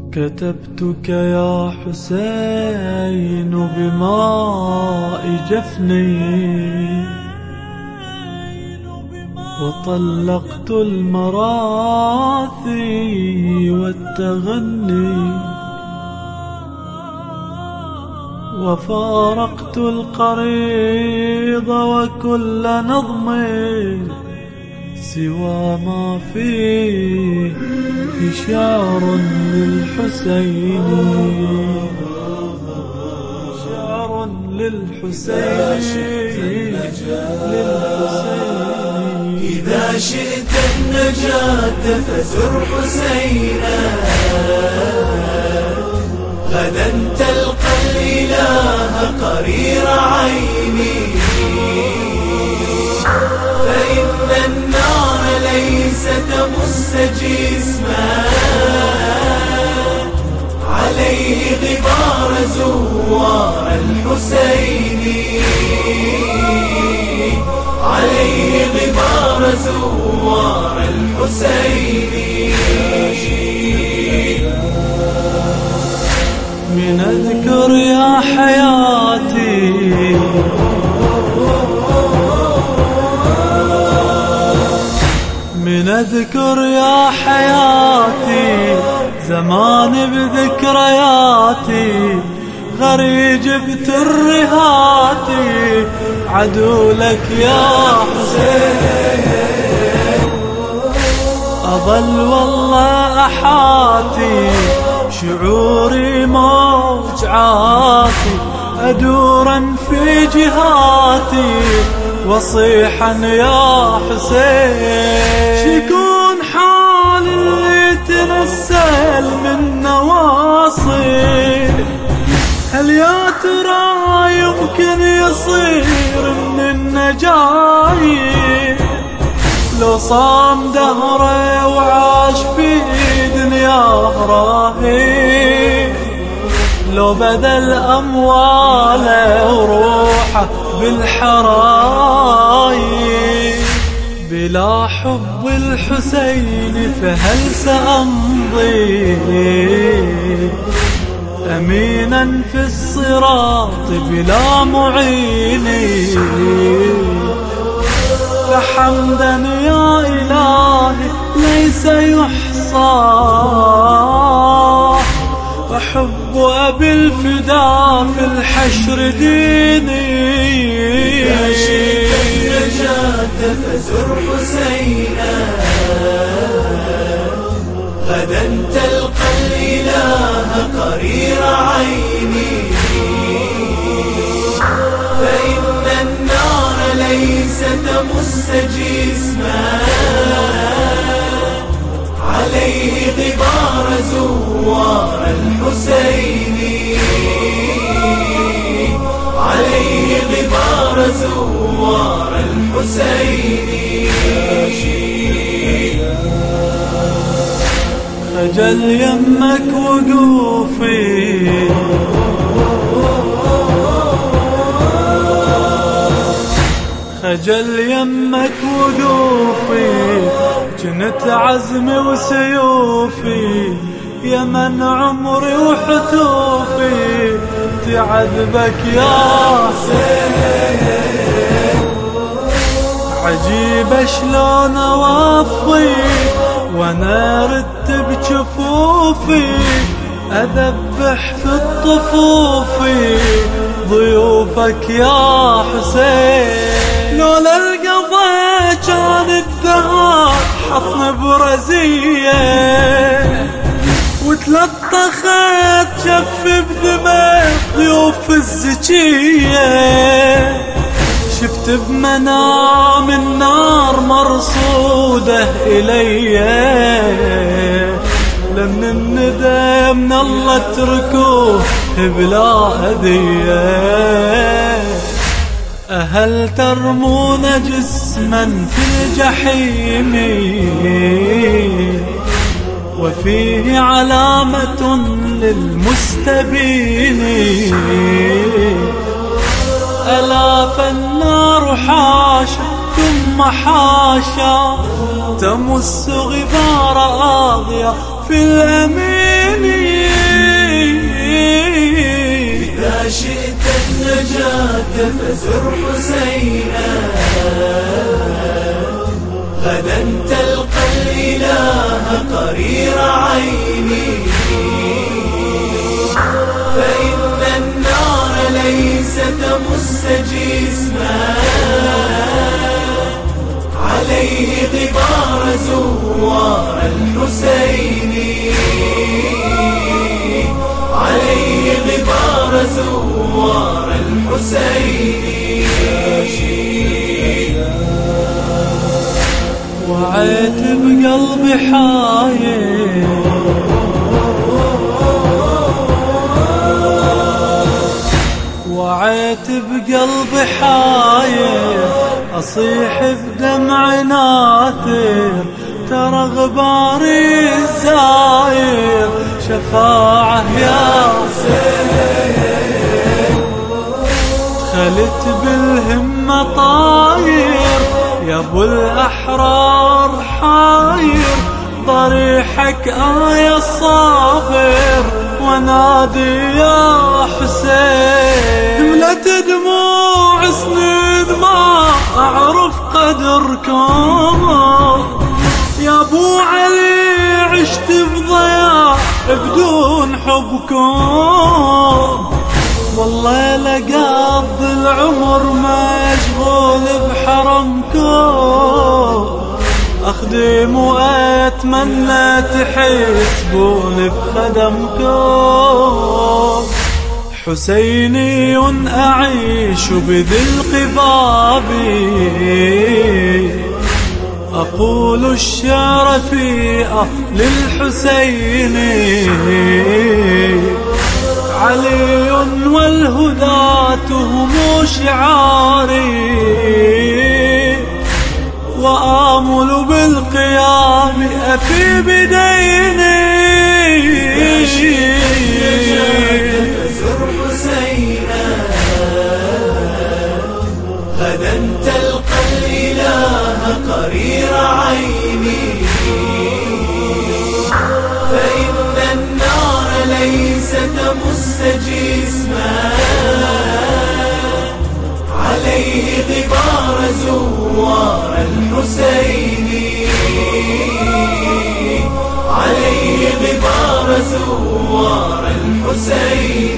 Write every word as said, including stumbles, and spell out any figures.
كتبتك يا حسين بماء جفني، وطلقت المراثي والتغني، وفارقت القريض وكل نظم سوى ما فيه شعر للحسين، شعر للحسين، للحسين. إذا شئت النجاة فزر حسينا، غدا تلقى الإله قرير عيني، فإن النار ليس تمس جسما، عليه غبار زوار الحسين، عليه غبار زوار الحسين. من أذكر يا حياتي من أذكر يا حياتي زمان بذكرياتي، غريج بترهاتي عدو لك يا حسين. أظل والله أحاتي شعوري موجعاتي، أدورا في جهاتي وصيحا يا حسين. شكون حال اللي تنسل من نواصي، هل يا ترى يمكن يصير من النجاي، لو صام دهره وعاش في دنياه راهي، لو بذل أمواله وروحه بالحراي، بلا حب الحسين فهل سأمضي أمينا في الصراط بلا معيني، فحمدا يا إلهي ليس يحصى، وحب أبي الفداء في الحشر ديني. إذا شئت النجاة فزر حسينا، غدا تلقى الإله قرير عيني، فإن النار ليس تمس جسما، عليه غبار زوار الحسين، عليه غبار زوار الحسين. خجل يمك وقوفي، خجل يمك وقوفي، جنت عزمي وسيوفي، يا من عمري وحتوفي تعذبك يا حسين. عجيب شلون اوفي وانا رتب جفوفي، اذبح في الطفوف ضيوفك يا حسين. لولا القضاء كان الدهر حطن برزية، وتلطخت شف بدمع ضيوف الزكية، شفت بمنام النار مرصودة إلي، لمن الندى من الله اتركوه بلا هدية. أهل ترمون جسما في الجحيم، وفيه علامة للمستبين، ألا فالنار حاشا ثم حاشا تمس غبار آضية في الأمين. شئت النجاة فزر حسينا، غدا تلقى الإله قرير عيني. فإن النار ليس تمس جسما، عليه غبار زوار الحسين، عليه غبار زوار الحسين. وعيت بقلبي حاير وعيت بقلبي حاير، أصيح بدمع ناثر، ترى غباري الزاير شفاعة يا حسين. خلت بالهمة طاير يا ابو الاحرار حاير، ضريحك آية الصافر ونادي يا حسين. ملت دموع سنين ما اعرف قدركم، يا ابو علي عشت بضياع بدون حبكم. والله لقضي العمر مشغول بحرمكم، أخدم وأتمنى تحسبون بخدمكم. حسيني أعيش بذي القباب، أقول الشعر في أهل الحسين. علي والهداة هم شعاري، وآمل بالقيام أفي بديني. فزر حسينا، غدا تلقى الإله قرير عيني. فإن النار ليس تمس جسما، عليه غبار زوار الحسين، عليه غبار زوار الحسين.